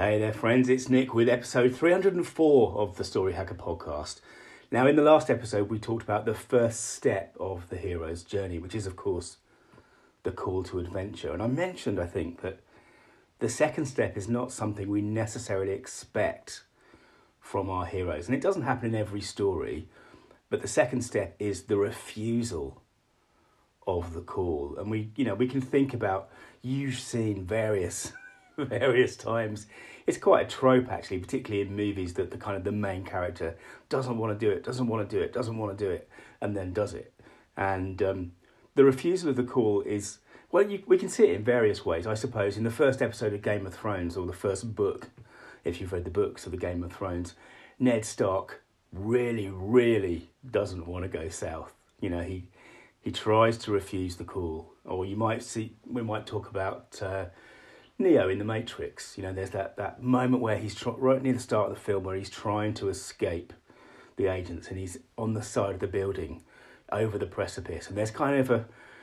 Hey there, friends. It's Nick with episode 304 of the Story Hacker podcast. Now, in the last episode, we talked about the first step of the hero's journey, which is, of course, the call to adventure. And I mentioned, I think, that the second step is not something we necessarily expect from our heroes. And it doesn't happen in every story, but the second step is the refusal of the call. And we can think about, you've seen various times. It's quite a trope, actually, particularly in movies, that the main character doesn't want to do it, and then does it. And the refusal of the call is, we can see it in various ways, I suppose. In the first episode of Game of Thrones, or the first book, if you've read the books of the Game of Thrones, Ned Stark really doesn't want to go south. He tries to refuse the call. Or we might talk about Neo in The Matrix. There's that moment where he's right near the start of the film where he's trying to escape the agents, and he's on the side of the building over the precipice, and there's kind of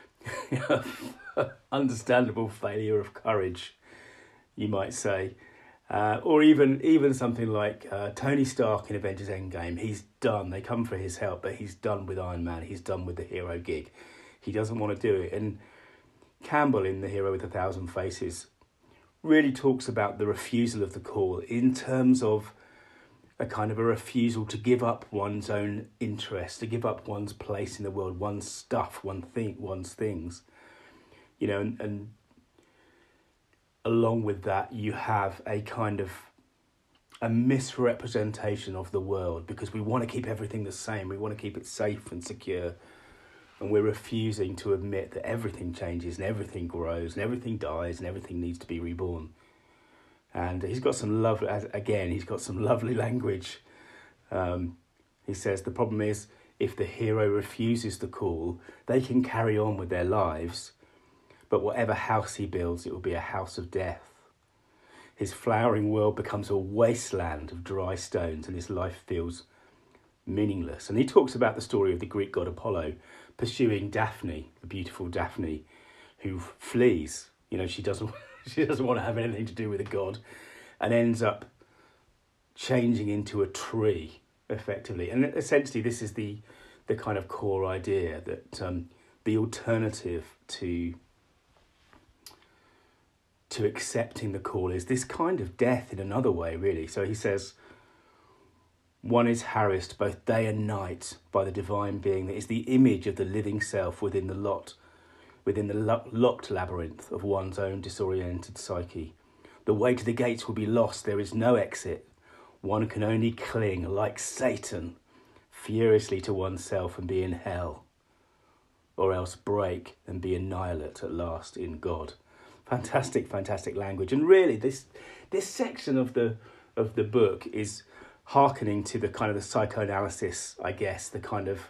a understandable failure of courage, you might say. Or even something like Tony Stark in Avengers Endgame. He's done. They come for his help, but he's done with Iron Man. He's done with the hero gig. He doesn't want to do it. And Campbell in The Hero with a Thousand Faces really talks about the refusal of the call in terms of a kind of a refusal to give up one's own interest, to give up one's place in the world, one's stuff, one's things. And along with that, you have a kind of a misrepresentation of the world, because we want to keep everything the same. We want to keep it safe and secure. And we're refusing to admit that everything changes and everything grows and everything dies and everything needs to be reborn. And he's got some lovely language. He says the problem is, if the hero refuses the call, they can carry on with their lives, but whatever house he builds, it will be a house of death. His flowering world becomes a wasteland of dry stones, and his life feels meaningless. And he talks about the story of the Greek god Apollo pursuing Daphne, the beautiful Daphne, who flees. She doesn't want to have anything to do with the god, and ends up changing into a tree, effectively. And essentially, this is the kind of core idea that the alternative to accepting the call is this kind of death in another way, really. So he says, one is harassed both day and night by the divine being that is the image of the living self within the locked labyrinth of one's own disoriented psyche. The way to the gates will be lost. There is no exit. One can only cling, like Satan, furiously to oneself and be in hell, or else break and be annihilate at last in God. Fantastic language. And really, this section of the book is hearkening to the kind of the psychoanalysis, I guess, the kind of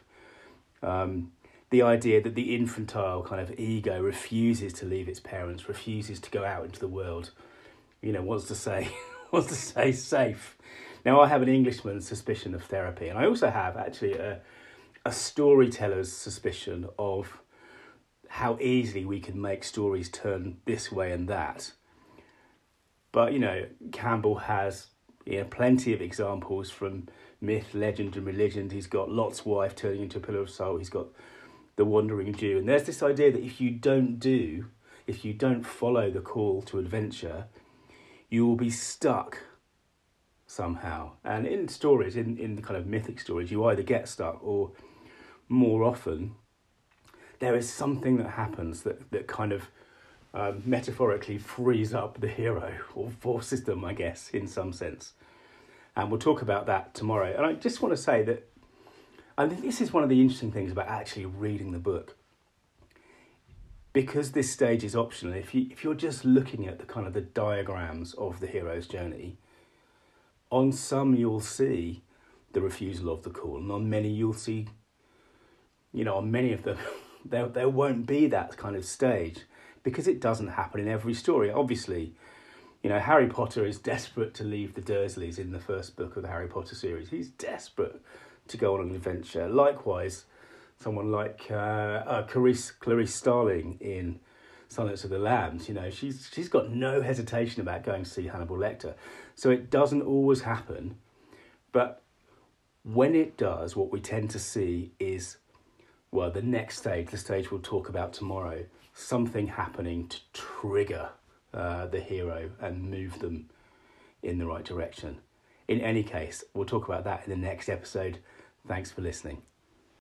the idea that the infantile kind of ego refuses to leave its parents, refuses to go out into the world, wants to stay safe. Now, I have an Englishman's suspicion of therapy, and I also have actually a storyteller's suspicion of how easily we can make stories turn this way and that. But, Campbell has plenty of examples from myth, legend and religion. He's got Lot's wife turning into a pillar of salt. He's got the wandering Jew. And there's this idea that if you don't follow the call to adventure, you will be stuck somehow. And in stories, in the kind of mythic stories, you either get stuck or, more often, there is something that happens that kind of metaphorically frees up the hero, or forces them, I guess, in some sense. And we'll talk about that tomorrow. And I just want to say that I think this is one of the interesting things about actually reading the book. Because this stage is optional, if you're just looking at the kind of the diagrams of the hero's journey, on some you'll see the refusal of the call, and on many you'll see, on many of them, there won't be that kind of stage, because it doesn't happen in every story. Obviously, Harry Potter is desperate to leave the Dursleys in the first book of the Harry Potter series. He's desperate to go on an adventure. Likewise, someone like Clarice Starling in Silence of the Lambs, you know, she's got no hesitation about going to see Hannibal Lecter. So it doesn't always happen, but when it does, what we tend to see is, well, the next stage, the stage we'll talk about tomorrow, something happening to trigger the hero and move them in the right direction. In any case, we'll talk about that in the next episode. Thanks for listening.